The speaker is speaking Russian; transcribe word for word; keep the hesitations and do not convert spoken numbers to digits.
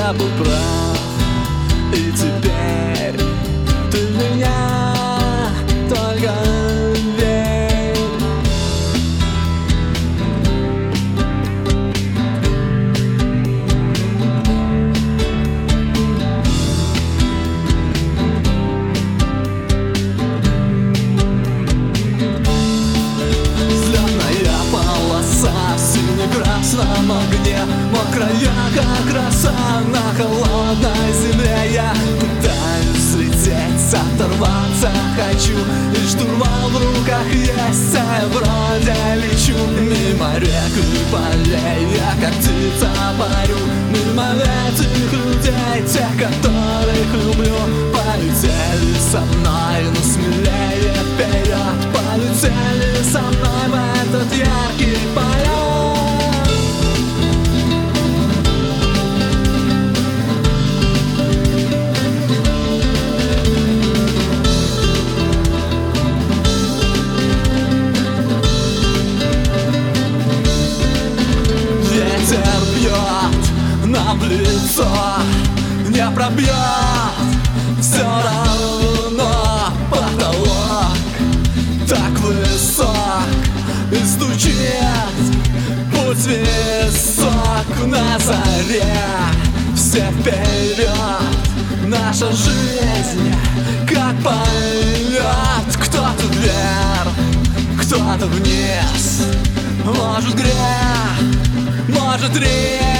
я был прав. И теперь ты в меня только верь. Взлетная полоса в сине-красном огне, мокрая как роса на холодной земле. Я пытаюсь взлететь, оторваться хочу, и штурвал в руках есть, а я вроде лечу. Мимо рек и полей я как птица парю, мимо этих людей, тех, которых люблю. Полетели со мной, но смелее вперед, полетели со мной в этот яркий полет. Ветер бьет нам в лицо, не пробьет все равно потолок так высок, и стучит путь висок на заре. Все вперед, наша жизнь как полет. Кто-то вверх, кто-то вниз, может грех, может речь.